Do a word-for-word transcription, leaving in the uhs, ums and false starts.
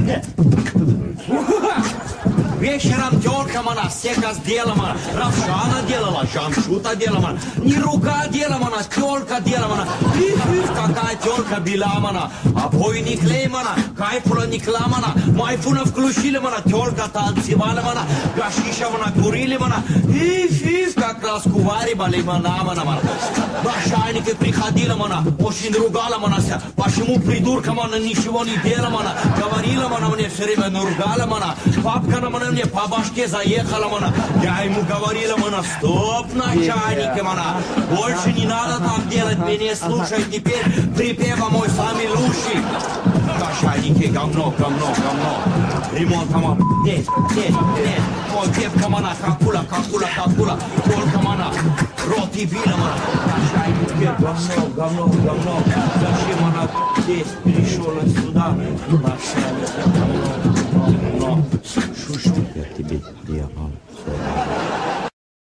Вечером тёлка мана, сека сделала мана, Равшана делала, Жамшута делала мана, не рука делала мана, тёлка делала мана, фиф, какая тёлка била мана, обойник клей мана, кайфула не кламана, майфуна включили мана, тёлка танцевала мана, гашиша мана, курили мана, фиф, как раз куваривали мана мана мана. Башайники приходила мана, очень ругала мана, почему придурка мана ничего не делала мана, говорила мана мне все время, но ругала мана, папка на мана мне по башке заехала мана, я ему говорила мана, стоп, начальники мана, больше не надо так делать, меня слушай теперь, припева мой самый лучший. Начальники, говно, говно, говно, ремонт мана, нет, нет, нет, мой девка мана, какула, какула, какула, только мана, рот и била мана, начальники, говно, говно, говно, зачем мана здесь перешел сюда, начальники, говно, говно, говно. Что я тебе делал?